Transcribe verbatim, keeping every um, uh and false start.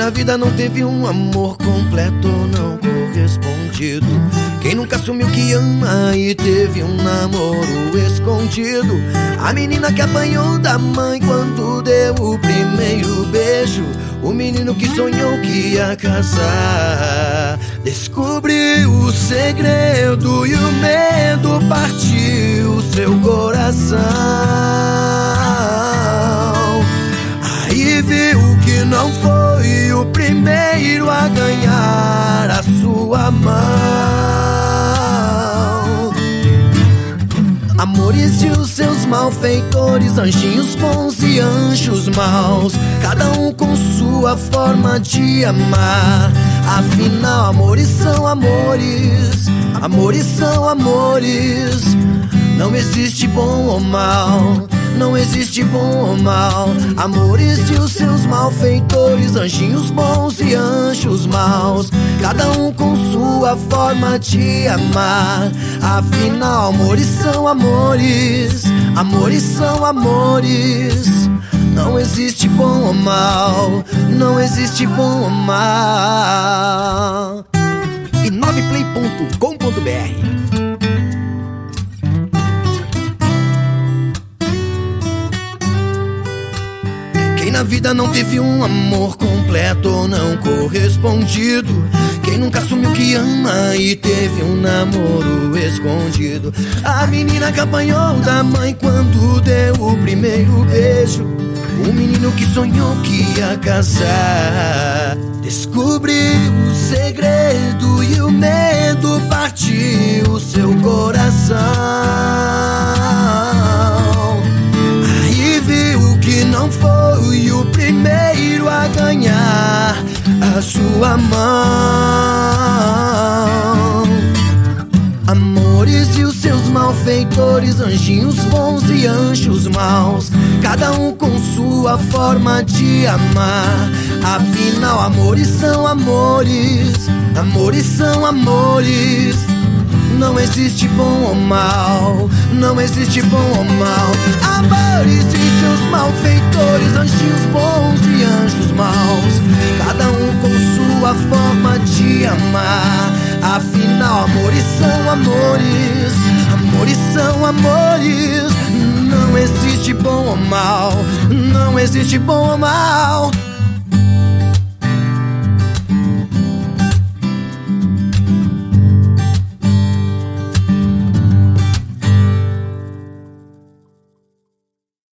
na vida não teve um amor completo não correspondido? Quem nunca assumiu que ama e teve um namoro escondido? A menina que apanhou da mãe quando deu o primeiro beijo. O menino que sonhou que ia casar descobriu o segredo e o medo partiu seu coração. Aí viu que não foi o primeiro a ganhar a sua mão. Amores e os seus malfeitores, anjinhos bons e anjos maus, cada um com sua forma de amar. Afinal, amores são amores, amores são amores. Não existe bom ou mal, não existe bom ou mal. Amores e os seus malfeitores, anjinhos bons e anjos maus, cada um com sua forma de amar. Afinal, amores são amores, amores são amores. Não existe bom ou mal, não existe bom ou mal. e nove play ponto com ponto br. Quem na vida não teve um amor completo ou não correspondido? Quem nunca assumiu que ama e teve um namoro escondido? A menina que apanhou da mãe quando deu o primeiro beijo. O menino que sonhou que ia casar descobriu o segredo e o medo partiu seu coração. Aí viu que não foi o primeiro a ganhar a sua mão. Amores e os seus malfeitores, anjinhos bons e anjos maus, cada um com sua forma de amar. Afinal, amores são amores, amores são amores. Não existe bom ou mal, não existe bom ou mal. Amores e seus malfeitores, anjinhos bons e anjos maus, cada um com sua forma de amar. Afinal, amores são amores, amores são amores. Não existe bom ou mal, não existe bom ou mal.